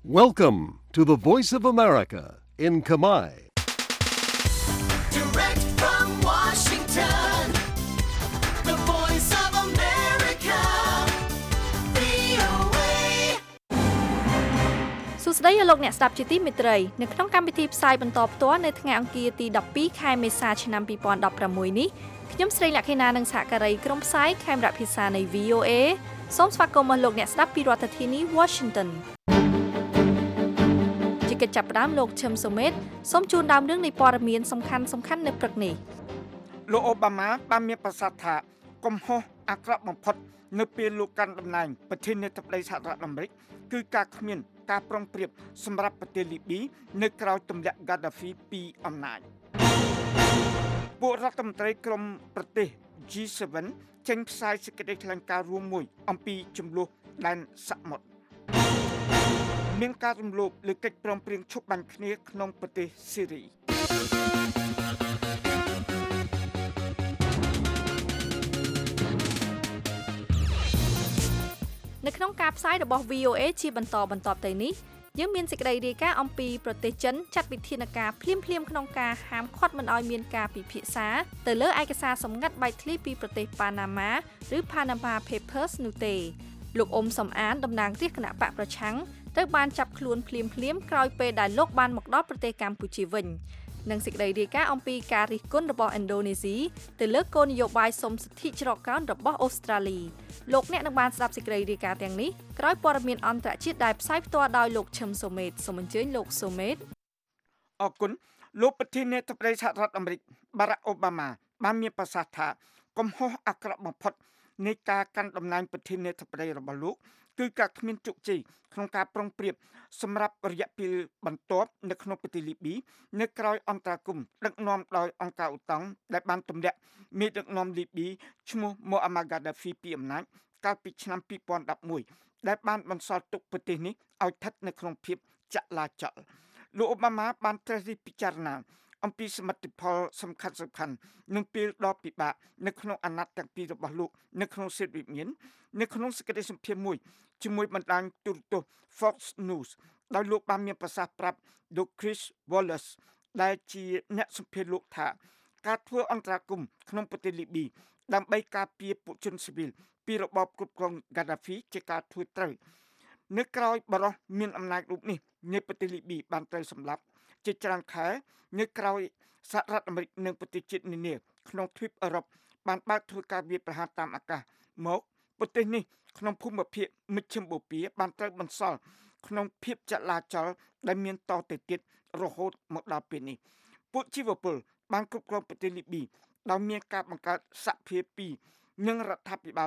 Welcome to the Voice of America in Khmer. Direct from Washington, the Voice of America, VOA. សួស្តីលោកអ្នកស្ដាប់ជាទីមេត្រីនៅក្នុងកម្មវិធីផ្សាយបន្តផ្ទាល់នៅថ្ងៃអង្គារទី12ខែមេសាឆ្នាំ2016នេះខ្ញុំស្រីលក្ខិណានិងសហការីក្រុមផ្សាយខេមរៈភាសានៃ VOA សូមស្វាគមន៍មកលោកអ្នកស្ដាប់ពីរដ្ឋធានី Washington ជាកិច្ចចាប់ផ្ដើមលោកឈឹមសុមេតសូមជូនដើមរឿងនៃព័ត៌មានសំខាន់នៅព្រឹកនេះលោកអូបាម៉ាបានមានប្រសាសន៍ថាកំហុសអាក្រក់បំផុតនៅពេលលោកកាន់តំណែងប្រធានាធិបតីសហរដ្ឋអាមេរិកគឺការគ្មានការប្រុងប្រៀបសម្រាប់ប្រទេសលីប៊ីនៅក្រៅទម្លាក់ Gaddafi ពីអំណាចពួករដ្ឋមន្ត្រីក្រុមប្រទេស G7 ចេញផ្សាយសេចក្តីថ្លែងការណ៍រួមមួយអំពីចំនួនដែនសមុទ្រមានការរំលោភលើកិច្ចព្រមព្រៀងឈប់បាញ់គ្នាក្នុងប្រទេសស៊ីរីនៅក្នុងការផ្សាយរបស់ VOA ជាបន្តទៅនេះយើងមានសេចក្តីរាយការណ៍អំពីប្រទេសចិនចាត់វិធានការភ្លាមក្នុងការហាមឃាត់មិនឲ្យមានការពិភាក្សាទៅលើឯកសារសម្ងាត់បែកធ្លាយពីប្រទេសប៉ាណាម៉ាឬ Panama Papers នោះទេលោកអ៊ុំសំអានតំណាងរាស្ត្រគណៈបកប្រឆាំងត្រូវបានចាប់ខ្លួនភ្លាមក្រោយពេលដែលលោកបានមកដល់ប្រទេសកម្ពុជាវិញនិងសេចក្តីរាយការណ៍អំពីការរិះគន់របស់ឥណ្ឌូនេស៊ីទៅលើគោលនយោបាយសុំសិទ្ធិច្រកកោនរបស់អូស្ត្រាលីលោកអ្នកនឹងបានស្ដាប់សេចក្តីរាយការណ៍ទាំងនេះក្រោយព័ត៌មានអន្តរជាតិដែលផ្សាយផ្ទាល់ដោយលោកឈឹមសូមេតសូមអញ្ជើញលោកសូមេតអរគុណលោកប្រធានាធិបតីសហរដ្ឋអាមេរិកបារ៉ាក់អូបាម៉ាបានមានប្រសាសន៍ថាកំហុសអាក្រក់បំផុតនៃការកាន់តំណែងប្រធានាធិបតីរបស់លោកគឺការគ្មានជោគជ័យក្នុងការប្រុងប្រៀបសម្រាប់រយៈពេលបន្ទាប់នៅក្នុងប្រទេសលីប៊ីនៅក្រៅអន្តរាគមន៍ដឹកនាំដោយអង្គការឧតុង្គដែលបានទម្លាក់មេដឹកនាំលីប៊ីឈ្មោះម៉ូអាម៉ាហ្គាដាហ្វីពីអំណាចកាលពីឆ្នាំ2011ដែលបានបន្សល់ទុកប្រទេសនេះឲ្យស្ថិតនៅក្នុងភាពចលាចលលោកអូបាម៉ាបានត្រិះរិះពិចារណាអំពីសមិទ្ធផលសំខាន់នឹងពេលដ៏ពិបាកនៅក្នុងអាណត្តិទាំងពីររបស់លោកនៅក្នុងសេតវិមាននៅក្នុងសេចក្តីសម្ភាសន៍មួយជាមួយបណ្ដាញទូរទស្សន៍ Fox News ដោយលោកបានមានប្រសាសន៍ប្រាប់លោក Chris Wallace ដែលជាអ្នកសម្ភាសន៍លោកថាការធ្វើអន្តរាគមន៍ក្នុងប្រទេសលីប៊ីដើម្បីការពារពួកជនស៊ីវិលពីរបបគ្រប់គ្រង Gaddafi ជាការធ្វើត្រូវនៅក្រោយបរិះមានអំណាចរូបនេះនៃប្រទេសលីប៊ីបានត្រូវសម្លាប់ជាច្រើនខែនៅក្រោយសហរដ្ឋអាមេរិកនិងប្រទេសជាតិនានាក្នុងទ្វីបអឺរ៉ុបបានបើកធ្វើការវាយប្រហារតាមអាកាសមកប្រទេសនេះក្នុងភូមិភាគមជ្ឈិមបូព៌ាបានត្រូវបន្សល់ក្នុងភាពចលាចលដែលមានតទៅទៀតរហូតមកដល់ពេលនេះពួកជីវពលបានគ្រប់គ្រងប្រទេសលីប៊ីដោយមានការបង្កើតសភា2និងរដ្ឋាភិបាល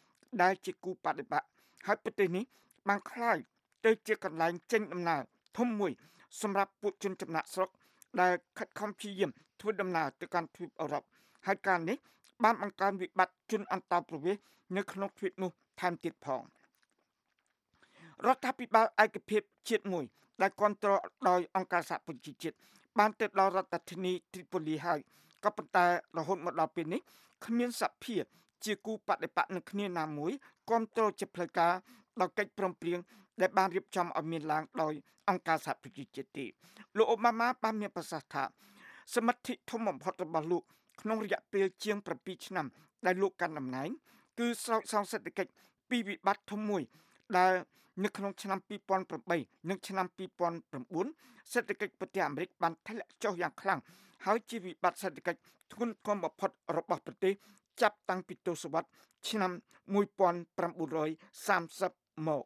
2ដែលជាគូបដិបត្តិហើយប្រទេសនេះបានคล้ายទៅជាកន្លែងចេញដំណើរធំមួយសម្រាប់ពួកជនចំណាក់ស្រុកដែលខិតខំព្យាយាមធ្វើដំណើរទៅកាន់ទ្វីបអឺរ៉ុបហើយការនេះបានបង្កើនវិបត្តិជនអន្តោប្រវេសន៍នៅក្នុងទ្វីបនោះថែមទៀតផងរដ្ឋាភិបាលឯកភាពជាតិមួយដែលគ្រប់គ្រងដោយអង្គការសហប្រជាជាតិបានទៅដល់រដ្ឋធានីត្រីប៉ូលីហើយក៏ប៉ុន្តែរហូតមកដល់ពេលនេះគ្មានសភាជាគូបដិបត្តិនឹងគ្នាណាមួយគ្រប់គ្រងជាផ្លូវការដោយកិច្ចព្រមព្រៀងដែលបានរៀបចំឲ្យមានឡើងដោយអង្គការសហប្រជាជាតិទេលោកអូបាម៉ាបានមានប្រសាសន៍ថាសមិទ្ធិធំបំផុតរបស់លោកក្នុងរយៈពេលជាង7ឆ្នាំដែលលោកកាន់តំណែងគឺស្រោចសងសេដ្ឋកិច្ចពីវិបត្តិធំមួយដែលនៅក្នុងឆ្នាំ2008និងឆ្នាំ2009សេដ្ឋកិច្ចប្រទេសអាមេរិកបានធ្លាក់ចុះយ៉ាងខ្លាំងហើយជាវិបត្តិសេដ្ឋកិច្ចធ្ងន់ធ្ងរបំផុតរបស់ប្រទេសចាប់តាំងពីទសវត្សរ៍ឆ្នាំ1930មក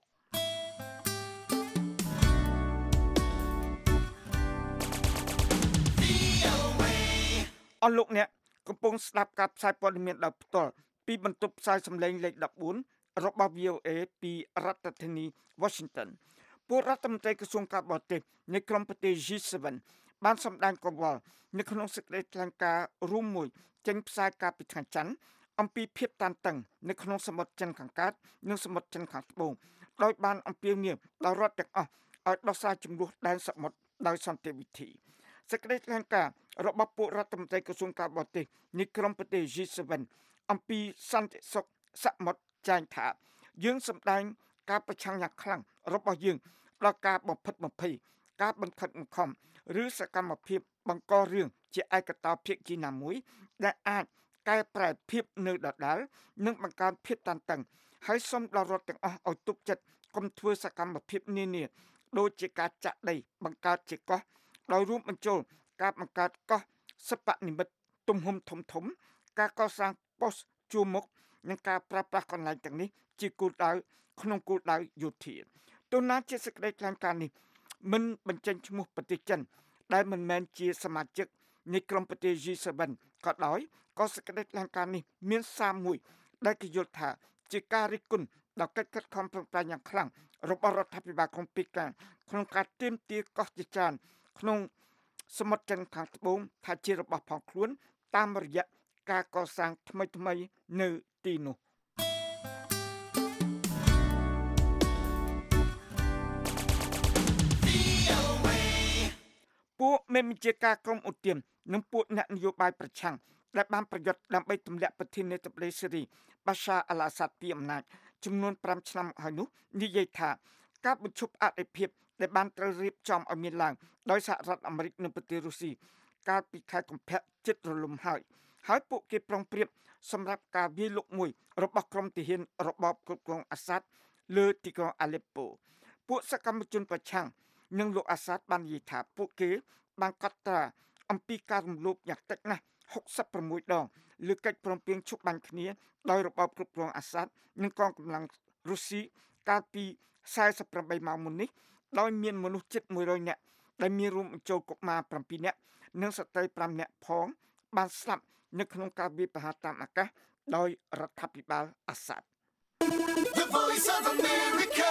អស់លោកអ្នកកំពុងស្ដាប់ការផ្សាយព័ត៌មានដោយផ្ទាល់ពីបន្ទប់ផ្សាយសម្លេងលេខ14របស់ VOA ពីរដ្ឋធានី Washington ពួករដ្ឋមន្ត្រីក្រសួងការបរទេសនៃក្រុមប្រទេស G7 បានសម្ដែងកង្វល់នៅក្នុងសេចក្តីថ្លែងការណ៍រួមមួយចេញផ្សាយកាលពីថ្ងៃច័ន្ទអំពីភាពតានតឹងនៅក្នុងសមុទ្រចិនខាងកើតនិងសមុទ្រចិនខាងត្បូងដោយបានអំពាវនាវដល់រដ្ឋទាំងអស់ឲ្យដោះស្រាយជម្លោះដែនសមុទ្រដោយសន្តិវិធីសេចក្តីថ្លែងការណ៍របស់ពួករដ្ឋមន្ត្រីក្រសួងការបរទេសនៃក្រុមប្រទេស G7 អំពីសន្តិសុខសមុទ្រចែងថាយើងសម្ដែងការប្រឆាំងយ៉ាងខ្លាំងរបស់យើងដល់ការបំផិតបំភ័យការបង្ខិតបង្ខំឬសកម្មភាពបង្ករឿងជាឯកតោភាគីណាមួយដែលអាចកែប្រែភាពនៅដដែលនិងបង្កើនភាពតានតឹងហើយសូមដល់រដ្ឋទាំងអស់ឲ្យទប់ចិត្តកុំធ្វើសកម្មភាពនានាដូចជាការចាក់ដីបង្កើតជាកោះដោយរួមបញ្ចូលការបង្កើតកោះសិប្បនិមិត្តទំហំធំការកសាងប៉ុស្តិ៍ជួរមុខនិងការប្រើប្រាស់កន្លែងទាំងនេះជាគោលដៅក្នុងគោលដៅយោធាទោះណាជាសេចក្តីថ្លែងការណ៍នេះមិនបញ្ចេញឈ្មោះប្រទេសចិនដែលមិនមែនជាសមាជិកនៃក្រុមប្រទេស G7 ក៏ដោយក៏សេចក្តីថ្លែងការណ៍នេះមានសារមួយដែលគេយល់ថាជាការរិះគន់ដល់កិច្ចខិតខំប្រឹងប្រែងយ៉ាងខ្លាំងរបស់រដ្ឋាភិបាលក្រុងប៉េកាំងក្នុងការទាមទារកោះជាច្រើនក្នុងសមុទ្រចិនខាងត្បូងថាជារបស់ផងខ្លួនតាមរយៈការកសាងថ្មីនៅទីនោះពួកមេបញ្ជាការក្រុមឧទាមនិងពួកអ្នកនយោបាយប្រឆាំងដែលបានប្រយុទ្ធដើម្បីទម្លាក់ប្រធានាធិបតីស៊េរីបាសាអល់អាសាដពីអំណាចចំនួន5ឆ្នាំហើយនោះនិយាយថាការបញ្ឈប់អធិភាពដែលបានត្រូវរៀបចំឲ្យមានឡើងដោយសហរដ្ឋអាមេរិកនិងប្រទេសរុស្ស៊ីកាលពីខែកុម្ភៈជិតរលំហើយពួកគេប្រុងប្រៀបសម្រាប់ការវាយលុកមួយរបស់ក្រុមទាហានរបបគ្រប់គ្រងអាសាដលើទីក្រុងអាឡេប៉ូពួកសកម្មជនប្រឆាំងនិងលោកអាសាដបាននិយាយថាពួកគេបានកត់ត្រាអំពីការរំលោភយ៉ាងតិចណាស់66ដងលើកិច្ចព្រមព្រៀងឈប់បាញ់គ្នាដោយរបបគ្រប់គ្រងអាសាដនិងកងកម្លាំងរុស្ស៊ីកាលពី48ម៉ោងមុននេះដោយមានមនុស្សជិត100នាក់ដែលមានរួមបញ្ចូលកុមារ7នាក់និងស្ត្រី5នាក់ផងបានស្លាប់នៅក្នុងការវាយប្រហារតាមអាកាសដោយរដ្ឋាភិបាលអាសាដ The Voice of America,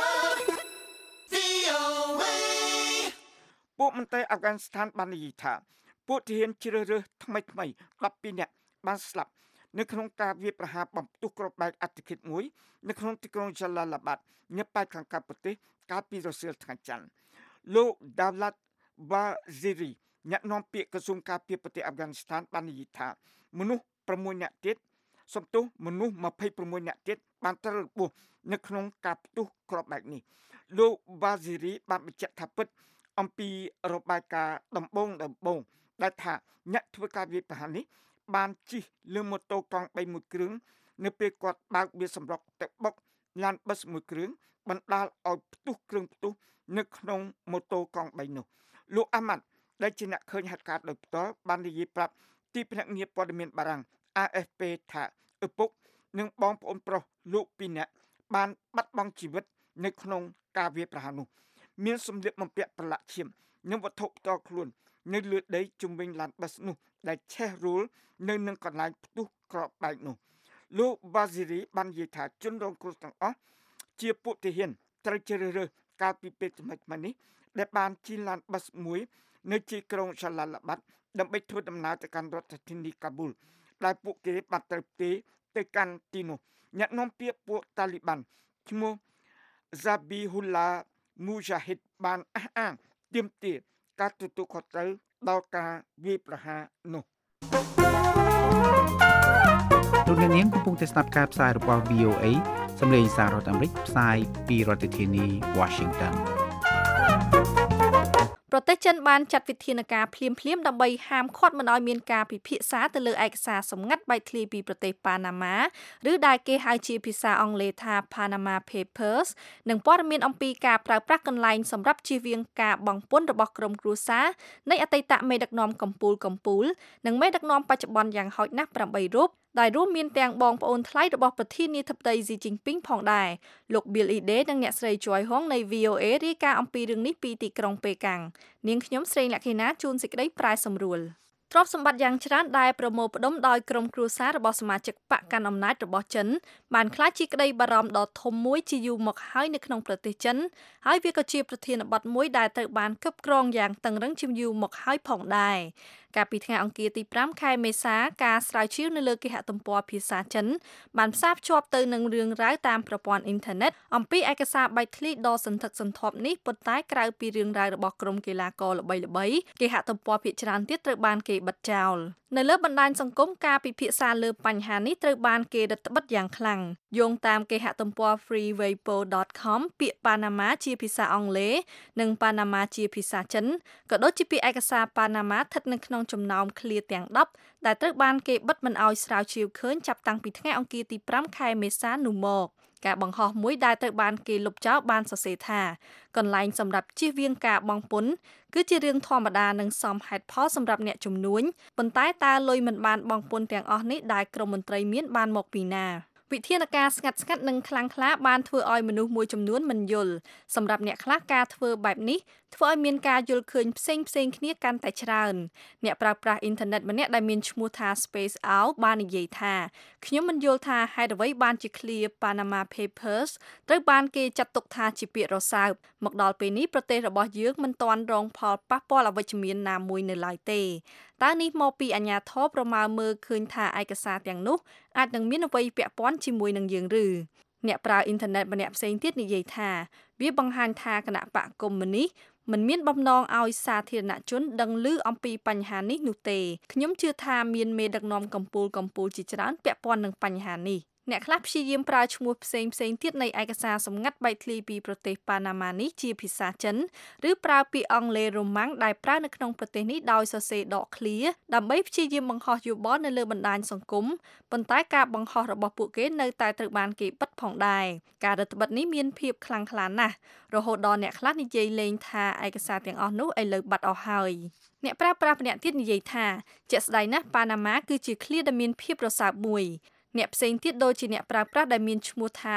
VOA. ពួកមន្ត្រីអាហ្វហ្គានីស្ថានបាននិយាយថាពួកទាហានជ្រើសរើសថ្មី12នាក់បានស្លាប់នៅក្នុងការវាយប្រហារបំផ្ទុះគ្រាប់បែកអតិឃាតមួយនៅក្នុងទីក្រុងយ៉ាឡាឡាបាតនៅប៉ែកខាងកើតប្រទេសកាលពីរសៀលថ្ងៃច័ន្ទលោក Dawlat Waziri អ្នកនាំពាក្យក្រសួងការពារប្រទេសអាហ្វហ្គានីស្ថានបាននិយាយថាមនុស្ស6នាក់ទៀតមនុស្ស26នាក់ទៀតបានត្រូវរបួសនៅក្នុងការផ្ទុះគ្រាប់បែកនេះលោក Waziri បានបញ្ជាក់ថាពិតអំពីរបាយការណ៍ដំបូងដែលថាអ្នកធ្វើការវាយប្រហារនេះបានជិះលើម៉ូតូកង់3មួយគ្រឿងនៅពេលគាត់បើកវាសម្រុកទៅបុកឡានប៊ីសមួយគ្រឿងបណ្ដាលឲ្យផ្ទុះគ្រឿងផ្ទុះនៅក្នុងម៉ូតូកង់3នោះលោកអាម៉ាត់ដែលជាអ្នកឃើញហេតុការណ៍ដោយផ្ទាល់បាននិយាយប្រាប់ទីភ្នាក់ងារព័ត៌មានបារាំង AFP ថាឪពុកនិងបងប្អូនប្រុសលោក2នាក់បានបាត់បង់ជីវិតនៅក្នុងការវាយប្រហារនោះមានសម្លៀកបំពាក់ប្រឡាក់ឈាមនិងវត្ថុផ្ទាល់ខ្លួននៅលើដីជុំវិញឡានប៊ីសនោះដែលឆេះរួលនៅនឹងកន្លែងផ្ទុះគ្រាប់បែកនោះលោក Waziri បាននិយាយថាជនរងគ្រោះទាំងអស់ជាពួកទាហានត្រូវជ្រើសរើសកាលពីពេលថ្មីនេះដែលបានជិះឡានប៊ីសមួយនៅទីក្រុងយ៉ាឡាឡាបាតដើម្បីធ្វើដំណើរទៅកាន់រដ្ឋធានីកាប៊ូលដែលពួកគេបានត្រូវផ្ទេរទៅកាន់ទីនោះអ្នកនាំពាក្យពួកតាលីបានឈ្មោះ Zabihullah Mujahid បានអះអាងទាមទារការទទួលខុសត្រូវដល់ការវាយប្រហារនោះលោកអ្នកនាងកំពុងតែស្ដាប់ការផ្សាយរបស់ VOA សម្លេងសាររដ្ឋអាមេរិកផ្សាយពីរដ្ឋធានី Washington ប្រទេសចិនបានចាត់វិធានការភ្លាមៗដើម្បីហាមឃាត់មិនឲ្យមានការពិភាក្សាទៅលើឯកសារសម្ងាត់បែកធ្លាយពីប្រទេសប៉ាណាម៉ាឬដែលគេហៅជាភាសាអង់គ្លេសថា Panama Papers និងព័ត៌មានអំពីការប្រើប្រាស់កន្លែងសម្រាប់ជៀសវាងការបង់ពន្ធរបស់ក្រុមគ្រួសារនៃអតីតមេដឹកនាំកម្ពុជានិងមេដឹកនាំបច្ចុប្បន្នយ៉ាងហោចណាស់8រូបដែលរួមមានទាំងបងប្អូនថ្លៃរបស់ប្រធានាធិបតីស៊ីជីនពីងផងដែរលោក Bill Ide និងអ្នកស្រី Joy Hong នៃ VOA រាយការណ៍អំពីរឿងនេះពីទីក្រុងប៉េកាំងនាងខ្ញុំស្រីលក្ខិណាជួនសេចក្តីប្រាយសម្រួលទ្រព្យសម្បត្តិយ៉ាងច្រើនដែលប្រមូលផ្ដុំដោយក្រុមគ្រួសាររបស់សមាជិកបកកាន់អំណាចរបស់ចិនបានក្លាយជាក្តីបារម្ភដ៏ធំមួយជាយូរមកហើយនៅក្នុងប្រទេសចិនហើយវាក៏ជាប្រធានបទមួយដែលត្រូវបានគ្រប់គ្រងយ៉ាងតឹងរ៉ឹងជាយូរមកហើយផងដែរកាលពីថ្ងៃអង្គារទី5ខែមេសាការស្រាវជ្រាវនៅលើគេហទំព័រភាសាចិនបានផ្សារភ្ជាប់ទៅនឹងរឿងរ៉ាវតាមប្រព័ន្ធអ៊ីនធឺណិតអំពីឯកសារបៃតងដ៏សន្ធឹកសន្ធាប់នេះប៉ុន្តែក្រៅពីរឿងរ៉ាវរបស់ក្រុមកីឡាករល្បីៗគេហទំព័រភាគច្រើនទៀតត្រូវបានគេបិទចោលនៅលើបណ្ដាញសង្គមការពិភាក្សាលើបញ្ហានេះត្រូវបានគេរឹតបន្តឹងយ៉ាងខ្លាំងយោងតាមគេហទំព័រ freeweibo.com ពាក្យ Panama ជាភាសាអង់គ្លេសនិង Panama ជាភាសាចិនក៏ដូចជាពាក្យឯកសារ Panama ស្ថិតនៅក្នុងចំណោមឃ្លាទាំង10ដែលត្រូវបានគេបិទមិនឲ្យស្រាវជ្រាវឃើញចាប់តាំងពីថ្ងៃអង្គារទី5ខែមេសានោះមកការបង្ហោះមួយដែលត្រូវបានគេលុបចោលបានសរសេរថាកន្លែងសម្រាប់ជៀសវាងការបង់ពន្ធគឺជារឿងធម្មតានិងសមហេតុផលសម្រាប់អ្នកជំនួញប៉ុន្តែតើលុយមិនបានបង់ពន្ធទាំងអស់នេះដែលក្រមមន្ត្រីមានបានមកពីណាវិធានការស្ងាត់ៗនិងខ្លាំងក្លាបានធ្វើឲ្យមនុស្សមួយចំនួនមិនយល់សម្រាប់អ្នកខ្លះការធ្វើបែបនេះធ្វើឲ្យមានការយល់ឃើញផ្សេងគ្នាកាន់តែច្រើនអ្នកប្រើប្រាស់អ៊ីនធឺណិតម្នាក់ដែលមានឈ្មោះថា Space Owl បាននិយាយថាខ្ញុំមិនយល់ថាហេតុអ្វីបានជាឃ្លា Panama Papers ត្រូវបានគេចាត់ទុកថាជាពាក្យរសើបមកដល់ពេលនេះប្រទេសរបស់យើងមិនទាន់រងផលប៉ះពាល់អវិជ្ជមានណាមួយនៅឡើយទេតើនេះមកពីអាជ្ញាធរប្រមាណមើលឃើញថាឯកសារទាំងនោះអាចនឹងមានអ្វីពាក់ព័ន្ធជាមួយនឹងយើងឬអ្នកប្រើអ៊ីនធឺណិតម្នាក់ផ្សេងទៀតនិយាយថាវាបង្ហាញថាគណៈបកកុម្មុយនីសមិនមានបំណងឲ្យសាធារណជនដឹងឮអំពីបញ្ហានេះនោះទេខ្ញុំជឿថាមានមេដឹកនាំកម្ពុជាជាច្រើនពាក់ព័ន្ធនឹងបញ្ហានេះអ្នកខ្លះព្យាយាមប្រើឈ្មោះផ្សេងទៀតនៃឯកសារសម្ងាត់បៃតងពីប្រទេសប៉ាណាម៉ានេះជាភាសាចិនឬប្រើពាក្យអង់គ្លេសរ៉ូម៉ាំងដែលប្រើនៅក្នុងប្រទេសនេះដោយសរសេរដកឃ្លាដើម្បីព្យាយាមបង្ហោះយោបល់នៅលើបណ្ដាញសង្គមប៉ុន្តែការបង្ហោះរបស់ពួកគេនៅតែត្រូវបានគេបិទផងដែរការរដ្ឋបិទនេះមានភាពខ្លាំងក្លាណាស់រហូតដល់អ្នកខ្លះនិយាយលេងថាឯកសារទាំងអស់នោះឥឡូវបាត់អស់ហើយអ្នកប្រើប្រាស់ម្នាក់ទៀតនិយាយថាជាក់ស្ដែងណាស់ប៉ាណាម៉ាគឺជាឃ្លាដែលមានភាពរសើបមួយអ្នកផ្សេងទៀតដូចជាអ្នកប្រើប្រាស់ដែលមានឈ្មោះថា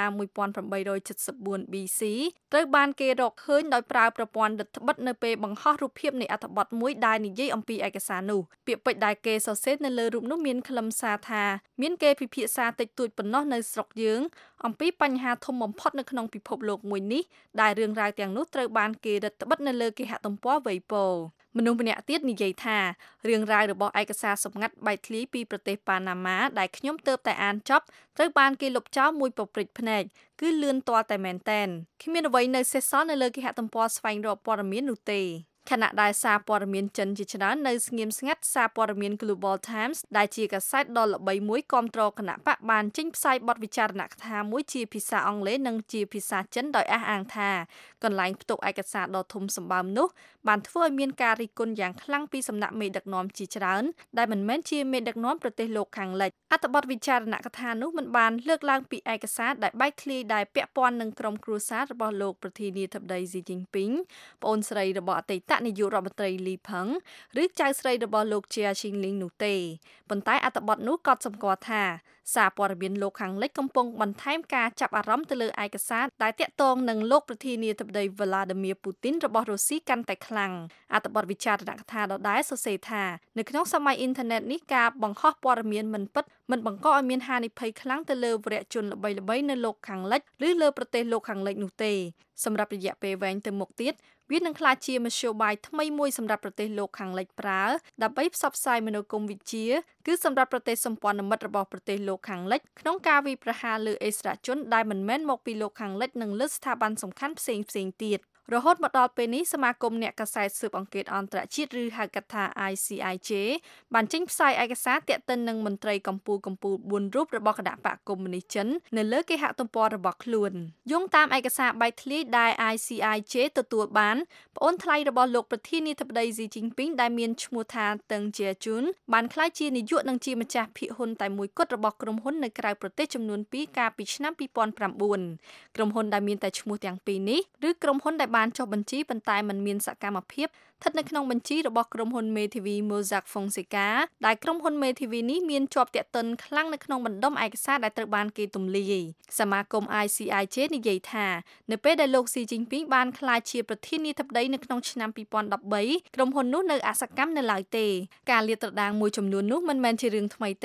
1874 BC ត្រូវបានគេរកឃើញដោយប្រើប្រព័ន្ធរដ្ឋបិទនៅពេលបង្ហោះរូបភាពនៃអត្ថបទមួយដែលនិយាយអំពីឯកសារនោះពាក្យពេចន៍ដែលគេសរសេរនៅលើរូបនោះមានខ្លឹមសារថាមានគេពិភាក្សាតិចតួចប៉ុណ្ណោះនៅស្រុកយើងអំពីបញ្ហាធំបំផុតនៅក្នុងពិភពលោកមួយនេះដែលរឿងរ៉ាវទាំងនោះត្រូវបានគេរដ្ឋបិទនៅលើគេហទំព័រ Weiboមនុស្សម្នាក់ទៀតនិយាយថារឿងរ៉ាវរបស់ឯកសារសម្ងាត់បៃតងពីប្រទេសប៉ាណាម៉ាដែលខ្ញុំទើបតែអានចប់ត្រូវបានគេលុបចោលមួយពព្រិចភ្នែកគឺលឿនទាល់តែមែនតែនគ្មានអ្វីនៅសេសសល់នៅលើគេហទំព័រស្វែងរកព័ត៌មាននោះទេខណៈដែលសារព័ត៌មានចិនជាច្រើននៅស្ងៀមស្ងាត់សារព័ត៌មាន Global Times ដែលជាកាសែតដ៏ល្បីមួយគាំទ្រគណៈបកបានចេញផ្សាយបទវិចារណកថាមួយជាភាសាអង់គ្លេសនិងជាភាសាចិនដោយអះអាងថាកន្លែងផ្ទុកឯកសារដ៏ធំសម្បើមនោះបានធ្វើឲ្យមានការរិះគន់យ៉ាងខ្លាំងពីសំណាក់មេដឹកនាំជាច្រើនដែលមិនមែនជាមេដឹកនាំប្រទេសលោកខាងលិចអត្ថបទវិចារណកថានោះមិនបានលើកឡើងពីឯកសារដែលបែកធ្លាយដែលពាក់ព័ន្ធនឹងក្រុមគ្រួសាររបស់លោកប្រធានាធិបតីស៊ីជីនពីងប្អូនស្រីរបស់អតីតនាយករដ្ឋមន្ត្រីលីផឹងឬចៅស្រីរបស់លោកជាឈីងលីងនោះទេប៉ុន្តែអត្ថបទនោះក៏សម្គាល់ថាសារព័ត៌មានលោកខាងលិចកំពុងបន្ថែមការចាប់អារម្មណ៍ទៅលើឯកសារដែលទាក់ទងនឹងលោកប្រធានាធិបតី Vladimir Putin របស់រុស្ស៊ីកាន់តែខ្លាំងអត្ថបទវិចារណកថាដដែលសរសេរថានៅក្នុងសម័យអ៊ីនធឺណិតនេះការបង្ហោះព័ត៌មានមិនពិតមិនបង្កឲ្យមានហានិភ័យខ្លាំងទៅលើវរជនល្បីៗនៅលោកខាងលិចឬលើប្រទេសលោកខាងលិចនោះទេសម្រាប់រយៈពេលវែងទៅមុខទៀតវានឹងក្លាយជាមធ្យោបាយថ្មីមួយសម្រាប់ប្រទេសលោកខាងលិចប្រើដើម្បីផ្សព្វផ្សាយមនោគមវិជ្ជាគឺសម្រាប់ប្រទេសសម្ព័ន្ធមិត្តរបស់ប្រទេសលោកខាងលិចក្នុងការវាយប្រហារលើអិសរាជជនដែលមិនមែនមកពីលោកខាងលិចនិងលើស្ថាប័នសំខាន់ផ្សេងទៀតរហូតមកដល់ពេលនេះសមាគមអ្នកកាសែតស៊ើបអង្កេតអន្តរជាតិឬហៅកាត់ថា ICIJ បានចេញផ្សាយឯកសារទាក់ទិននឹងមន្ត្រីកម្ពុជា4រូបរបស់គណៈបកកុម្មុយនីសចិននៅលើគេហទំព័ររបស់ខ្លួនយោងតាមឯកសារបែកធ្លាយដែល ICIJ ទទួលបានប្អូនថ្លៃរបស់លោកប្រធានាធិបតីស៊ីជីនពីងដែលមានឈ្មោះថាតឹងជាជូនបានក្លាយជានាយកនិងជាម្ចាស់ភាគហ៊ុនតែមួយគត់របស់ក្រុមហ៊ុននៅក្រៅប្រទេសចំនួន2កាលពីឆ្នាំ2009ក្រុមហ៊ុនដែលមានតែឈ្មោះទាំងពីរនេះឬក្រុមហ៊ុនដែលបានចុះបញ្ជីប៉ុន្តែมันមានសកម្មភាពស្ថិតនៅក្នុងបញ្ជីរបស់ក្រុមហ៊ុនមេធាវី Mossack Fonseca ដែលក្រុមហ៊ុនមេធាវីនេះមានជាប់ទាក់ទិនខ្លាំងនៅក្នុងបណ្ដុំឯកសារដែលត្រូវបានគេទម្លាយសមាគម ICIJ និយាយថានៅពេលដែលលោកស៊ីជីនពីងបានក្លាយជាប្រធានាធិបតីនៅក្នុងឆ្នាំ2013ក្រុមហ៊ុននោះនៅអសកម្មនៅឡើយទេការលាតត្រដាងមួយចំនួននោះមិនមែនជារឿងថ្មីទេ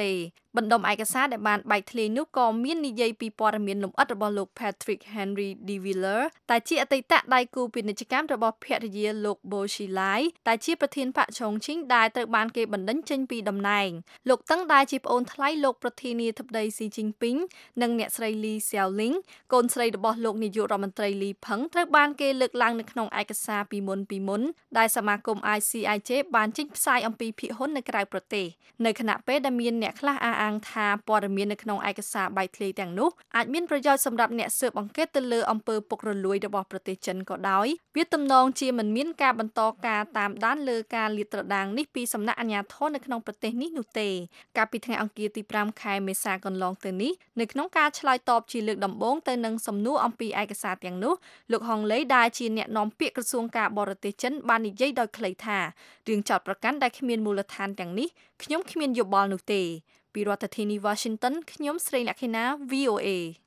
បណ្ដុំឯកសារដែលបានបែកធ្លាយនោះក៏មាននិយាយពីព័ត៌មានលម្អិតរបស់លោក Patrick Henry de Villers តែជាអតីតដៃគូពាណិជ្ជកម្មរបស់ភរិយាលោក Bo Xilai តែជាប្រធានបកឆុងឈីងដែលត្រូវបានគេបណ្ដេញចេញពីតំណែងលោកតឹងដែលជាប្អូនថ្លៃលោកប្រធានាធិបតីស៊ីជីនពីងនិងអ្នកស្រីលីសៀវលីងកូនស្រីរបស់លោកនាយករដ្ឋមន្ត្រីលីផឹងត្រូវបានគេលើកឡើងនៅក្នុងឯកសារពីមុនដែលសមាគម ICIJ បានចេញផ្សាយអំពីភាគហ៊ុននៅក្រៅប្រទេសនៅខណៈពេលដែលមានអ្នកខ្លះអះអាងថាព័ត៌មាននៅក្នុងឯកសារបែកធ្លាយទាំងនោះអាចមានប្រយោជន៍សម្រាប់អ្នកស៊ើបអង្កេតទៅលើអំពើពុករលួយរបស់ប្រទេសចិនក៏ដោយវាទំនងជាមិនមានការបន្តការតាមដានលើការលាតត្រដាងនេះពីសំណាក់អាជ្ញាធរនៅក្នុងប្រទេសនេះនោះទេកាលពីថ្ងៃអង្គារទី5ខែមេសាកន្លងទៅនេះនៅក្នុងការឆ្លើយតបជាលើកដំបូងទៅនឹងសំណួរអំពីឯកសារទាំងនោះលោកហុងឡេដែលជាអ្នកនាំពាក្យក្រសួងការបរទេសចិនបាននិយាយដោយខ្លីថារឿងចោទប្រកាន់ដែលគ្មានមូលដ្ឋានទាំងនេះខ្ញុំគ្មានយោបល់នោះទេពីរដ្ឋធានី Washington ខ្ញុំស្រីលក្ខិណា VOA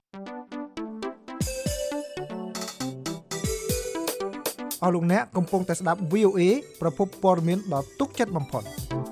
អស់លោកអ្នកកំពុងតែស្ដាប់ VOA ប្រភពព័ត៌មានដ៏ទុកចិត្តបំផុត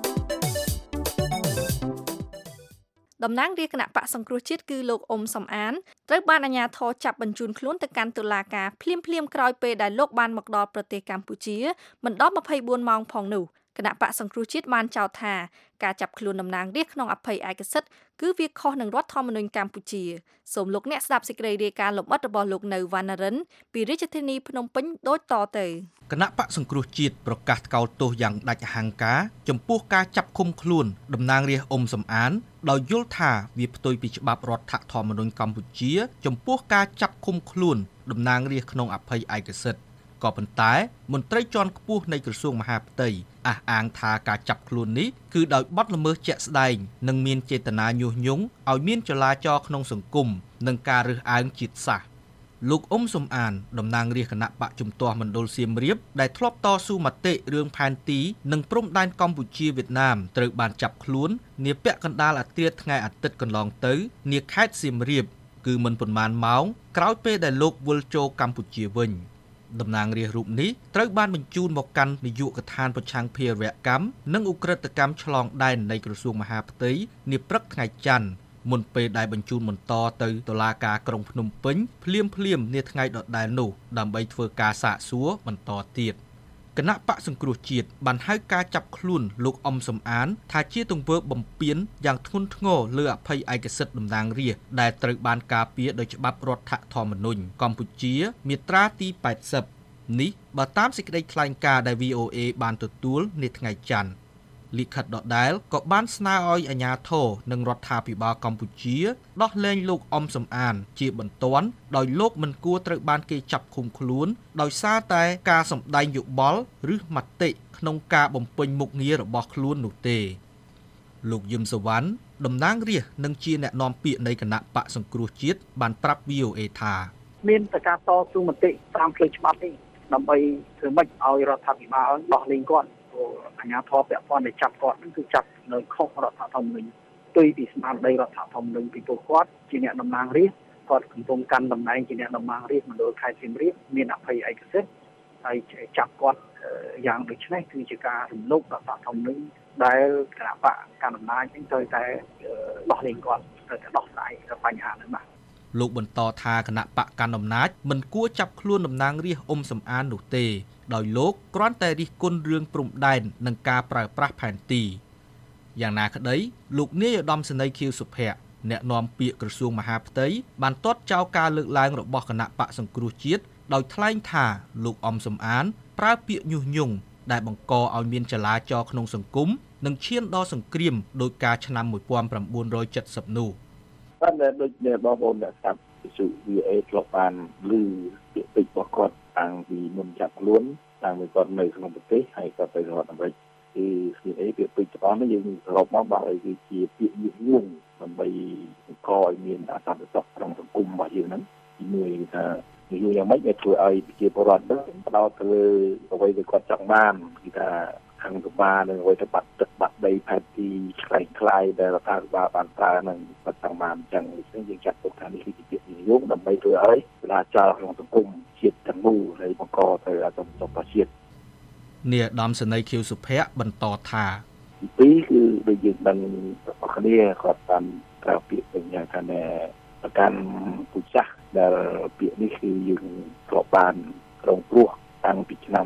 តំណាងរាជគណៈបកសង្គ្រោះជាតិគឺលោកអ៊ុំសំអានត្រូវបានអាជ្ញាធរចាប់បញ្ជូនខ្លួនទៅកាន់តុលាការភ្លាមក្រោយពេលដែលលោកបានមកដល់ប្រទេសកម្ពុជាមិនដល់24ម៉ោងផងនោះគណៈបកសង្គ្រោះជាតិបានចោទថាការចាប់ខ្លួនតំណាងរាស្ត្រក្នុងអភ័យឯកសិទ្ធិគឺវាខុសនឹងរដ្ឋធម្មនុញ្ញកម្ពុជាសូមលោកអ្នកស្ដាប់សេចក្តីរាយការណ៍លម្អិតរបស់លោកនៅវណ្ណរិនពីរាជធានីភ្នំពេញដូចតទៅគណៈបកសង្គ្រោះជាតិប្រកាសថ្កោលទោសយ៉ាងដាច់អហង្ការចំពោះការចាប់ឃុំខ្លួនតំណាងរាស្ត្រអ៊ុំសំអានដោយយល់ថាវាផ្ទុយពីច្បាប់រដ្ឋធម្មនុញ្ញកម្ពុជាចំពោះការចាប់ឃុំខ្លួនតំណាងរាស្ត្រក្នុងអភ័យឯកសិទ្ធិក៏ប៉ុន្តែមន្ត្រីជាន់ខ្ពស់នៃក្រសួងមហាផ្ទៃអះអាងថាការចាប់ខ្លួននេះគឺដោយបទល្មើសជាក់ស្ដែងនិងមានចេតនាញុះញង់ឲ្យមានចលាចលក្នុងសង្គមនិងការរើសអើងជាតិសាសន៍លោកអ៊ុំសំអានតំណាងរាស្ត្រគណៈបកជំទាស់មណ្ឌលសៀមរាបដែលធ្លាប់តស៊ូមតិរឿងផែនទីនិងព្រំដែនកម្ពុជាវៀតណាមត្រូវបានចាប់ខ្លួននាពាក់កណ្ដាលអាធ្រាត្រថ្ងៃអាទិត្យកន្លងទៅនាខេត្តសៀមរាបគឺមិនប៉ុន្មានម៉ោងក្រោយពេលដែលលោកវិលចូលកម្ពុជាវិញតំណាងរាស្ត្ររូបនេះត្រូវបានបញ្ជូនមកកាន់នាយកដ្ឋានប្រឆាំងភេរវកម្មនិងឧក្រិដ្ឋកម្មឆ្លងដែននៃក្រសួងមហាផ្ទៃនាព្រឹកថ្ងៃច័ន្ទមុនពេលដែលបញ្ជូនបន្តទៅតុលាការក្រុងភ្នំពេញភ្លាមនាថ្ងៃដដែលនោះដើម្បីធ្វើការសាកសួរបន្តទៀតគណៈបកសង្គ្រោះជាតិបានហៅការចាប់ខ្លួនលោកអ៊ុំសំអានថាជាទង្វើបំពានយ៉ាងធ្ងន់ធ្ងរលើអភ័យឯកសិទ្ធិតំណាងរាស្ត្រដែលត្រូវបានការពារដោយច្បាប់រដ្ឋធម្មនុញ្ញកម្ពុជាមាត្រាទី80នេះបើតាមសេចក្តីថ្លែងការណ៍ដែល VOA បានទទួលនាថ្ងៃច័ន្ទលិខិតដដែលក៏បានស្នើឲ្យអាជ្ញាធរនិងរដ្ឋាភិបាលកម្ពុជាដោះលែងលោកអ៊ុំសំអានជាបន្ទាន់ដោយលោកមិនគួរត្រូវបានគេចាប់ឃុំខ្លួនដោយសារតែការសម្ដែងយោបល់ឬមតិក្នុងការបំពេញមុខងាររបស់ខ្លួននោះទេលោកយឹមសវណ្ណតំណាងរាស្ត្រនិងជាអ្នកនាំពាក្យនៃគណៈបកសង្គ្រោះជាតិបានប្រាប់ VOA ថាមានតែការតស៊ូមតិតាមផ្លូវច្បាប់ទេដើម្បីធ្វើម៉េចឲ្យរដ្ឋាភិបាលដោះលែងគាត់អាជ្ញាធរពាក់ព័ន្ធដែលចាប់គាត់នឹងគឺចាប់នៅខុសរដ្ឋធម្មនុញ្ញផ្ទុយពីស្មារតីរដ្ឋធម្មនុញ្ញពីពួកគាត់ជាអ្នកតំណាងរាស្ត្រគាត់កំពុងកាន់តំណែងជាអ្នកតំណាងរាស្ត្រមណ្ឌលខេត្តសៀមរាបមានអភ័យឯកសិទ្ធិហើយចាប់គាត់យ៉ាងដូចនេះគឺជាការរំលោភរដ្ឋធម្មនុញ្ញដែលគណៈបកកណ្ដាលអំណាចនឹងត្រូវតែដោះលែងគាត់ត្រូវតែដោះស្រាយបញ្ហានេះបាទលោកបន្តថាគណៈបកកណ្ដាលអំណាចមិនគួរចាប់ខ្លួនតំណាងរាស្ត្រអ៊ុំសំអាននោះទេដោយលោកគ្រាន់តែរិះគន់រឿងព្រំដែននិងការប្រើប្រាស់ផែនទីយ៉ាងណាក្តីលោកនាយឧត្តមសេនីយ៍ខៀវសុភ័ក្រអ្នកនាំពាក្យក្រសួងមហាផ្ទៃបានទាត់ចោលការលើកឡើងរបស់គណៈបកសង្គ្រោះជាតិដោយថ្លែងថាលោកអ៊ុំសំអានប្រើពាក្យញុះញង់ដែលបង្កឲ្យមានចលាចលក្នុងសង្គមនិងឈានដល់សង្គ្រាមដោយការឆ្នាំ1970នោះបាទដូចដែលបងប្អូនអ្នកស្ដាប់វិទ្យុ VOA ធ្លាប់បានឮពាក្យពេចន៍របស់គាត់តាំងពីមុនចាប់ខ្លួនតាំងពីគាត់នៅក្នុងប្រទេសហើយគាត់ទៅរដ្ឋអាមេរិកគឺពាក្យពេចន៍ទាំងអស់នេះយើងសរុបមកបាទគឺជាពាក្យញុះញង់ដើម្បីបង្កឲ្យមានអសន្តិសុខក្នុងសង្គមរបស់យើងហ្នឹងទីមួយថាយូរយ៉ាងម៉េចវាធ្វើឲ្យប្រជាពលរដ្ឋផ្ដោតទៅលើអ្វីដែលគាត់ចង់បានគឺថាខាងរដ្ឋបាលនិងអ្វីទៅបាត់ទឹកបាត់ដីផែនទីខ្លាំងៗដែលរដ្ឋាភិបាលបានប្រើនឹងបាត់ចង់បានអញ្ចឹងយើងចាត់ទុកថានេះគឺជាពាក្យនិយមដើម្បីធ្វើឲ្យចលាចលក្នុងសង្គមជាតិទាំងមូលហើយបង្កទៅអសន្តិសុខជាតិនាយឧត្តមសេនីយ៍ខៀវសុភ័ក្របន្តថាពីគឺដូចយើងដឹងរបស់គ្នាគាត់បានប្រើពាក្យទាំងយ៉ាងថាប្រកាន់ពុជៈដែលពាក្យនេះគឺយើងធ្លាប់បានក្រុងព្រោះតាំងពីឆ្នាំ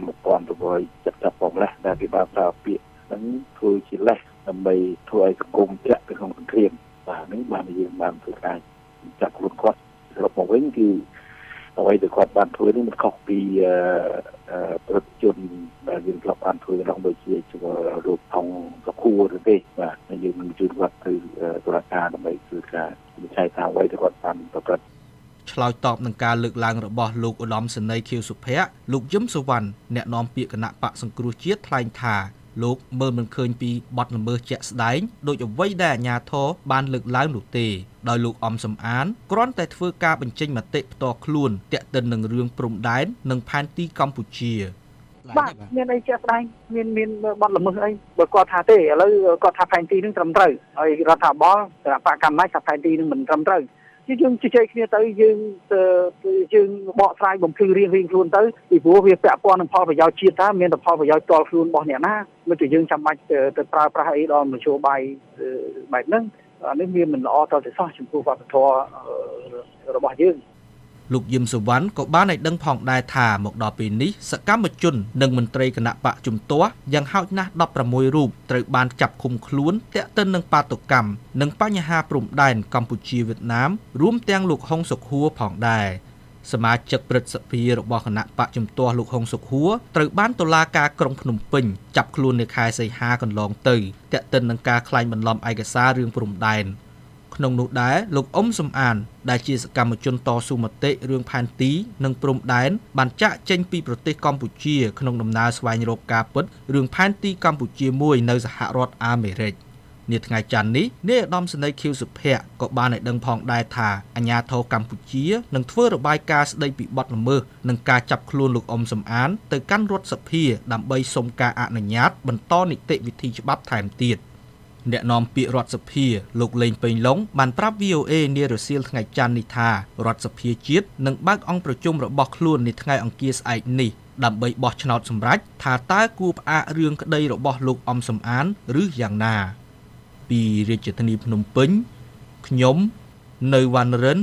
1970ផងដែរដែលគេបានប្រើពាក្យហ្នឹងធ្វើជាលេសដើម្បីធ្វើឲ្យសង្គមធ្លាក់ទៅក្នុងសង្គ្រាមបាទហ្នឹងបានយើងបានធ្វើការចាប់ខ្លួនគាត់សរុបមកវិញគឺអ្វីដែលគាត់បានធ្វើនេះមិនខុសពីប្រតិជនដែលយើងធ្លាប់បានធ្វើក្នុងដូចជារូបថងសខួរទេបាទយើងនឹងជួយគាត់ទៅតុលាការដើម្បីធ្វើការវិនិច្ឆ័យថាអ្វីដែលគាត់បានប្រព្រឹត្តឆ្លើយតបនឹងការលើកឡើងរបស់លោកឧត្តមសេនីយ៍ ខៀវសុភ័ក្រលោកយឹមសុវណ្ណអ្នកនាំពាក្យគណៈបកសង្គ្រោះជាតិថ្លែងថាលោកមើលមិនឃើញពីបទល្មើសជាក់ស្ដែងដោយអ្វីដែលអាជ្ញាធរបានលើកឡើងនោះទេដោយលោកអំសំអានគ្រាន់តែធ្វើការបញ្ចេញមតិផ្ទាល់ខ្លួនទាក់ទិននឹងរឿងព្រំដែននិងផែនទីកម្ពុជាបាទមានអីជាក់ស្ដែងមានបទល្មើសអីបើគាត់ថាទេឥឡូវគាត់ថាផែនទីនឹងត្រឹមត្រូវហើយរដ្ឋាភិបាលគណៈបកកម្មាថាផែនទីនឹងមិនត្រឹមត្រូវយើងជជែកគ្នាទៅយើងបកស្រាយបំភ្លឺរៀងខ្លួនទៅពីព្រោះវាពាក់ព័ន្ធនឹងផលប្រយោជន៍ជាតិតើមានតែផលប្រយោជន៍ផ្ទាល់ខ្លួនរបស់អ្នកណាមិនតែយើងចាំបាច់ទៅប្រើប្រាស់អីដល់នយោបាយបែបហ្នឹងនេះវាមិនល្អតទៅសោះចំពោះវប្បធម៌របស់យើងលោកយឹមសុវណ្ណក៏បានឲ្យដឹងផងដែរថាមកដល់ពេលនេះសកម្មជននិងមន្ត្រីគណៈបកជំទាស់យ៉ាងហោចណាស់16រូបត្រូវបានចាប់ឃុំខ្លួនទាក់ទិននឹងបាតុកម្មនិងបញ្ហាព្រំដែនកម្ពុជាវៀតណាមរួមទាំងលោកហុងសុខួរផងដែរសមាជិកព្រឹទ្ធសភារបស់គណៈបកជំទាស់លោកហុងសុខួរត្រូវបានតុលាការក្រុងភ្នំពេញចាប់ខ្លួននៅខែសីហាកន្លងទៅទាក់ទិននឹងការក្លែងបន្លំឯកសាររឿងព្រំដែនក្នុងនោះដែរលោកអ៊ុំសំអានដែលជាសកម្មជនតស៊ូមតិរឿងផែនទីនិងព្រំដែនបានចាក់ចេញពីប្រទេសកម្ពុជាក្នុងដំណើរស្វែងរកការពិតរឿងផែនទីកម្ពុជាមួយនៅសហរដ្ឋអាមេរិកនាថ្ងៃច័ន្ទនេះនាយឧត្តមសេនីយ៍ ខៀវសុភ័ក្រក៏បានឲ្យដឹងផងដែរថាអាជ្ញាធរកម្ពុជានឹងធ្វើរបាយការណ៍ស្ដីពីបទល្មើសនិងការចាប់ខ្លួនលោកអ៊ុំសំអានទៅកាន់រដ្ឋសភាដើម្បីសុំការអនុញ្ញាតបន្តនីតិវិធីច្បាប់ថែមទៀតអ្នកនាំពាក្យរដ្ឋសភាលោកលេងពេញឡុងបានប្រាប់ VOA នារសៀលថ្ងៃច័ន្ទនេះថារដ្ឋសភាជាតិនឹងបើកអង្គប្រជុំរបស់ខ្លួននាថ្ងៃអង្គារស្អែកនេះដើម្បីបោះឆ្នោតសម្រេចថាតើគួរផ្អាករឿងក្តីរបស់លោកអ៊ុំសំអានឬយ៉ាងណាពីរាជធានីភ្នំពេញខ្ញុំនៅវណ្ណរិន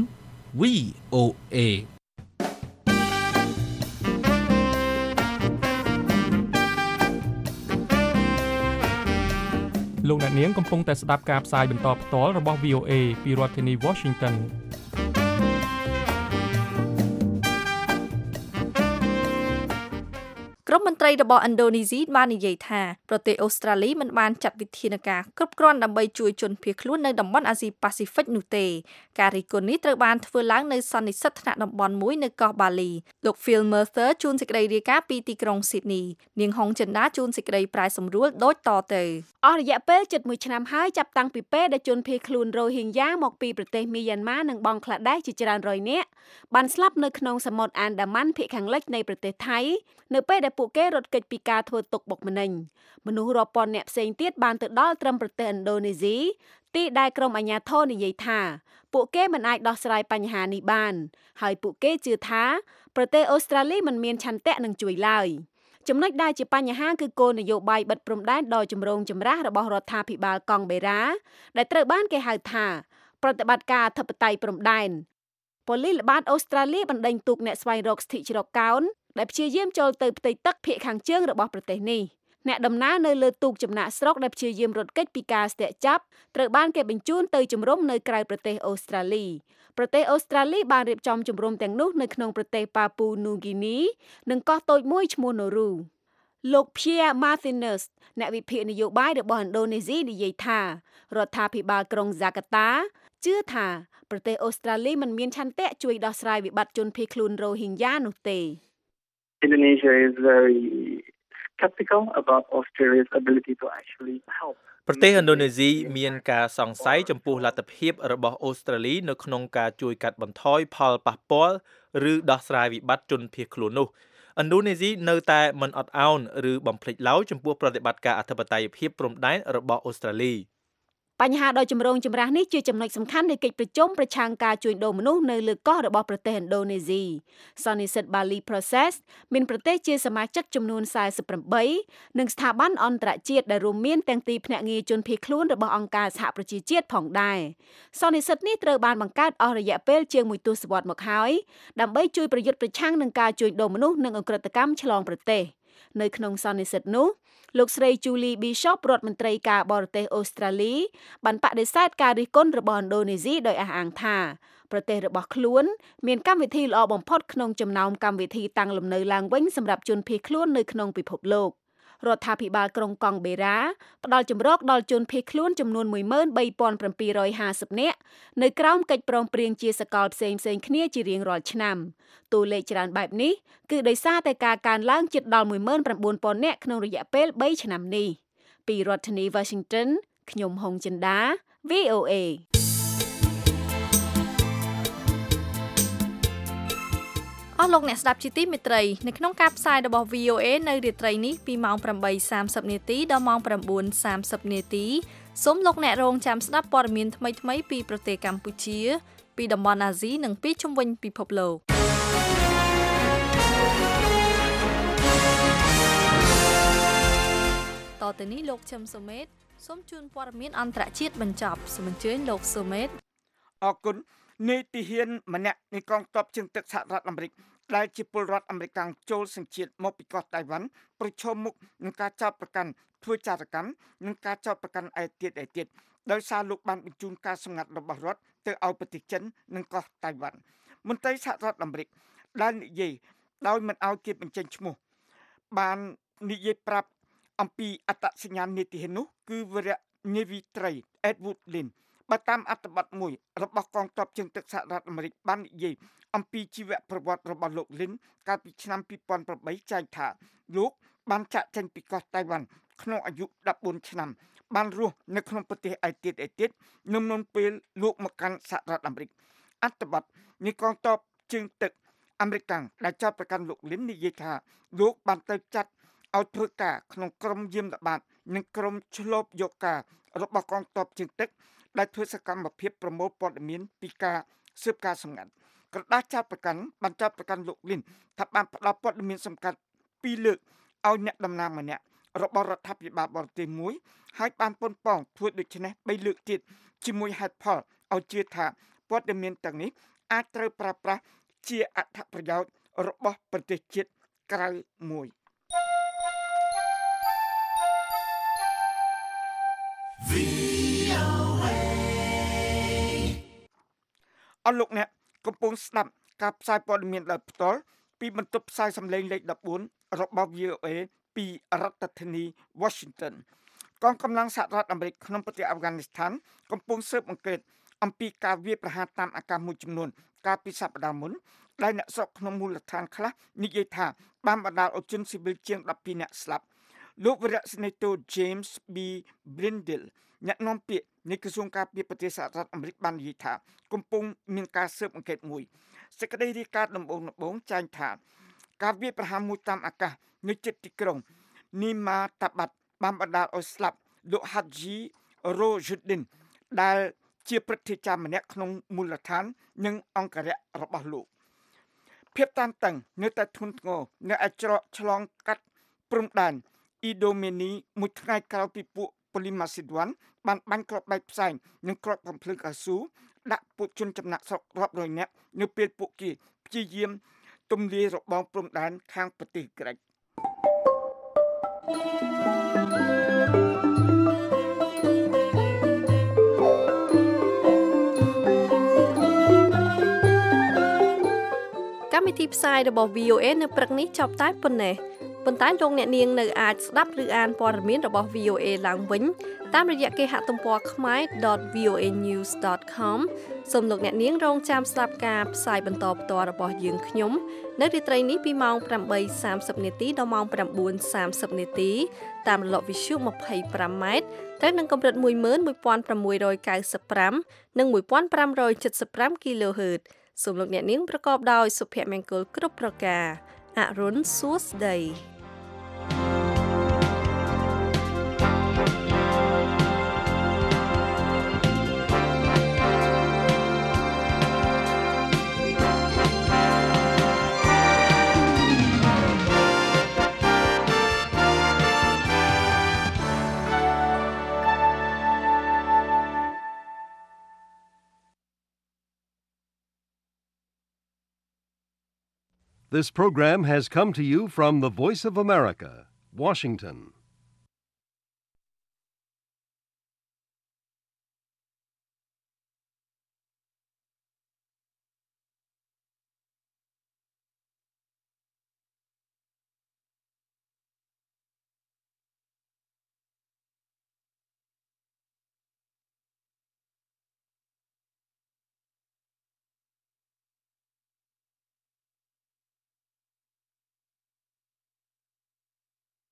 VOA លោកអ្នកនាងកំពុងតែស្ដាប់ការផ្សាយបន្តផ្ទាល់របស់ VOA ពីរដ្ឋធានី Washington ក្រុមមន្ត្រីរបស់ឥណ្ឌូនេស៊ីបាននិយាយថាប្រទេសអូស្ត្រាលីមិនបានចាត់វិធានការគ្រប់គ្រាន់ដើម្បីជួយជនភៀសខ្លួននៅតំបន់អាស៊ីប៉ាស៊ីហ្វិកនោះទេការរិះគន់នេះត្រូវបានធ្វើឡើងនៅសន្និសីទថ្នាក់តំបន់មួយនៅកោះបាលីលោក Phil Mercer ជួនសេចក្តីរាយការណ៍ពីទីក្រុង Sydney នាងហុងចិន្តាជួនសេចក្តីប្រាយសម្រួលដូចតទៅអស់រយៈពេលជិត1ឆ្នាំហើយចាប់តាំងពីពេលដែលជនភៀសខ្លួនរ៉ូហីងយ៉ាមកពីប្រទេសមីយ៉ាន់ម៉ានិងបង់ក្លាដេសជាច្រើនរយនាក់បានស្លាប់នៅក្នុងសមុទ្រអានដាម៉ាន់ភាគខាងលិចនៃប្រទេសថៃនៅពេលដែលពួកគេរត់គេចពីការធ្វើទុកបុកម្នេញមនុស្សរាប់ពាន់នាក់ផ្សេងទៀតបានទៅដល់ត្រឹមប្រទេសឥណ្ឌូនេស៊ីទីដែលក្រុមអាជ្ញាធរនិយាយថាពួកគេមិនអាចដោះស្រាយបញ្ហានេះបានហើយពួកគេជឿថាប្រទេសអូស្ត្រាលីមិនមានឆន្ទៈនឹងជួយឡើយចំណុចដែលជាបញ្ហាគឺគោលនយោបាយបិទព្រំដែនដ៏ចម្រូងចម្រាសរបស់រដ្ឋាភិបាលកង់បេរ៉ាដែលត្រូវបានគេហៅថាប្រតិបត្តិការអធិបតេយ្យព្រំដែនប៉ូលីសល្បាតអូស្ត្រាលីបណ្ដេញទូកអ្នកស្វែងរកសិទ្ធិជ្រកកោនដែលព្យាយាមចូលទៅផ្ទៃទឹកភាគខាងជើងរបស់ប្រទេសនេះអ្នកដំណើរនៅលើទូកចំណាក់ស្រុកដែលព្យាយាមរត់គេចពីការស្ទាក់ចាប់ត្រូវបានគេបញ្ជូនទៅជំរុំនៅក្រៅប្រទេសអូស្ត្រាលីប្រទេសអូស្ត្រាលីបានរៀបចំជំរុំទាំងនោះនៅក្នុងប្រទេសប៉ាពូនូហ្គីនីនិងកោះតូចមួយឈ្មោះ Nauru លោក Pierre Martinez អ្នកវិភាគនយោបាយរបស់ឥណ្ឌូនេស៊ីនិយាយថារដ្ឋាភិបាលក្រុងហ្សាកាតាជឿថាប្រទេសអូស្ត្រាលីមិនមានឆន្ទៈជួយដោះស្រាយវិបត្តិជនភៀសខ្លួនរ៉ូហីងយ៉ានោះទេ Indonesia is very skeptical about Australia's ability to actually help ប្រទេសឥណ្ឌូនេស៊ីមានការសង្ស័យចំពោះលទ្ធភាពរបស់អូស្ត្រាលីនៅក្នុងការជួយកាត់បន្ថយផលប៉ះពាល់ឬដោះស្រាយវិបត្តិជនភៀសខ្លួននោះឥណ្ឌូនេស៊ីនៅតែមិនអត់ឱនឬបំភ្លេចឡើយចំពោះប្រតិបត្តិការអធិបតេយ្យភាពព្រំដែនរបស់អូស្ត្រាលីបញ្ហាដ៏ចម្រូងចម្រាសនេះជាចំណុចសំខាន់នៃកិច្ចប្រជុំប្រឆាំងការជួញដូរមនុស្សនៅលើកោះរបស់ប្រទេសឥណ្ឌូនេស៊ី Sonnisit Bali Process មានប្រទេសជាសមាជិកចំនួន48និងស្ថាប័នអន្តរជាតិដែលរួមមានទាំងទីភ្នាក់ងារជនភៀសខ្លួនរបស់អង្គការសហប្រជាជាតិផងដែរ Sonnisit នេះត្រូវបានបង្កើតអស់រយៈពេលជាង1ទសវត្សរ៍មកហើយដើម្បីជួយប្រយុទ្ធប្រឆាំងនឹងការជួញដូរមនុស្សនិងឧក្រិដ្ឋកម្មឆ្លងប្រទេសនៅក្នុង Sonnisit នោះលោកស្រី Julie Bishop រដ្ឋមន្ត្រីការបរទេសអូស្ត្រាលីបានបដិសេធការរិះគន់របស់ឥណ្ឌូនេស៊ីដោយអះអាងថាប្រទេសរបស់ខ្លួនមានកម្មវិធីល្អបំផុតក្នុងចំណោមកម្មវិធីតាំងលំនៅឡើងវិញសម្រាប់ជនភៀសខ្លួននៅក្នុងពិភពលោករដ្ឋាភិបាលក្រុងកង់បេរ៉ាផ្ដល់ជំរកដល់ជនភៀសខ្លួនចំនួន 13,750 នាក់នៅក្រោមកិច្ចព្រមព្រៀងជាសកលផ្សេងៗគ្នាជារៀងរាល់ឆ្នាំតួលេខច្រើនបែបនេះគឺដោយសារតែការកើនឡើងជិតដល់ 19,000 នាក់ក្នុងរយៈពេល3ឆ្នាំនេះពីរដ្ឋធានី Washington ខ្ញុំហុងចិន្តា VOA អស់លោកអ្នកស្ដាប់ជាទីមេត្រីនៅក្នុងការផ្សាយរបស់ VOA នៅរាត្រីនេះពីម៉ោង 8:30 នាទីដល់ម៉ោង 9:30 នាទីសូមលោកអ្នករងចាំស្ដាប់ព័ត៌មានថ្មីៗពីប្រទេសកម្ពុជាពីតំបន់អាស៊ីនិងពីជុំវិញពិភពលោកតទៅនេះលោកឈឹមសូមេតសូមជូនព័ត៌មានអន្តរជាតិបញ្ចប់សូមអញ្ជើញលោកសូមេតអរគុណនាយទាហានម្នាក់នៃកងទ័ពជើងទឹកសហរដ្ឋអាមេរិកដែលជាពលរដ្ឋអាមេរិកចូលសញ្ជាតិមកពីកោះតៃវ៉ាន់ប្រឈមមុខនឹងការចោទប្រកាន់ធ្វើចារកម្មនិងការចោទប្រកាន់ឯទៀតដោយសារលោកបានបញ្ជូនការសម្ងាត់របស់រដ្ឋទៅឲ្យប្រទេសចិននិងកោះតៃវ៉ាន់មន្ត្រីសហរដ្ឋអាមេរិកដែលនិយាយដោយមិនឲ្យគេបញ្ចេញឈ្មោះបាននិយាយប្រាប់អំពីអត្តសញ្ញាណនាយទាហាននោះគឺវីរៈនាវីត្រី Edward Lin បើតាមអត្ថបទមួយរបស់កងទ័ពជើងទឹកសហរដ្ឋអាមេរិកបាននិយាយអំពីជីវប្រវត្តិរបស់លោក Lin កាលពីឆ្នាំ2008ចែងថាលោកបានចាក់ចេញពីកោះតៃវ៉ាន់ក្នុងអាយុ14ឆ្នាំបានរស់នៅក្នុងប្រទេសឯទៀតនៅមុនពេលលោកមកកាន់សហរដ្ឋអាមេរិកអត្ថបទនៃកងទ័ពជើងទឹកអាមេរិកដែលចោទប្រកាន់លោក Lin និយាយថាលោកបានទៅចាត់ឲ្យធ្វើការក្នុងក្រុមយាមល្បាតនិងក្រុមឆ្លប់យកការរបស់កងទ័ពជើងទឹកដែលធ្វើសកម្មភាពប្រមូលព័ត៌មានពីការស៊ើបការសម្ងាត់ក្រដាសចោទប្រកាន់បានចោទប្រកាន់លោក Lin ថាបានផ្ដល់ព័ត៌មានសំខាន់2លើកឲ្យអ្នកតំណាងម្នាក់របស់រដ្ឋាភិបាលបរទេសមួយហើយបានប៉ុនប៉ងធ្វើដូច្នេះ3លើកទៀតជាមួយហេតុផលឲ្យជឿថាព័ត៌មានទាំងនេះអាចត្រូវប្រើប្រាស់ជាអត្ថប្រយោជន៍របស់ប្រទេសជាតិក្រៅមួយអរលោកអ្នកកំពុងស្ដាប់ការផ្សាយព័ត៌មានដោយផ្ទាល់ពីបន្ទប់ផ្សាយសំឡេងលេខ14របស់ VOA ពីរដ្ឋធានី Washington កងកម្លាំងសហរដ្ឋអាមេរិកក្នុងប្រទេសអាហ្វហ្គានីស្ថានកំពុងស៊ើបអង្កេតអំពីការវាយប្រហារតាមអាកាសមួយចំនួនកាលពីសប្តាហ៍មុនដែលអ្នកស្រុកក្នុងមូលដ្ឋានខ្លះនិយាយថាបានបណ្ដាលឲ្យជនស៊ីវិលជាង12នាក់ស្លាប់លោកវីរៈសេនេតូ James B. Brindle អ្នកនាំពាក្យនៃក្រសួងការពារប្រទេសសហរដ្ឋអាមេរិកបាននិយាយថាកំពុងមានការស៊ើបអង្កេតមួយសេចក្តីរាយការណ៍ដំបូងចែងថាការវាយប្រហារមួយតាមអាកាសនៅជិតទីក្រុងនីម៉ាតាបាត់បានបណ្ដាលឲ្យស្លាប់លោក Haji Rojuddin ដែលជាព្រឹទ្ធាចារ្យម្នាក់ក្នុងមូលដ្ឋាននិងអង្គរៈរបស់លោកភាពតានតឹងនៅតែធ្ងន់ធ្ងរនៅឯច្រកឆ្លងកាត់ព្រំដែនអ៊ីដូមេនីមួយថ្ងៃក្រោយពីពួកប៉ូលីសម៉ាស៊ីឌួនបានបាញ់គ្រាប់បែកផ្សែងនិងគ្រាប់កំភ្លើងកៅស៊ូដាក់ពួកជនចំណាក់ស្រុករាប់រយនាក់នៅពេលពួកគេព្យាយាមទម្លាយរបងព្រំដែនខាងប្រទេសក្រិចកម្មវិធីផ្សាយរបស់ VOA នៅព្រឹកនេះចប់តែប៉ុណ្ណេះប៉ុន្តែលោកអ្នកនាងនៅអាចស្ដាប់ឬអានព័ត៌មានរបស់ VOA ឡើងវិញតាមរយៈគេហទំព័រ khmer.voanews.com សូមលោកអ្នកនាងរងចាំស្ដាប់ការផ្សាយបន្តផ្ទាល់របស់យើងខ្ញុំនៅរាត្រីនេះពីម៉ោង 8:30 នាទីដល់ម៉ោង 9:30 នាទីតាមរលកវិទ្យុ 25M ត្រូវនឹងកម្រិត 11695 និង 1575 kHz សូមលោកអ្នកនាងប្រកបដោយសុភមង្គលគ្រប់ប្រការអរុនសួស្តី This program has come to you from the Voice of America, Washington.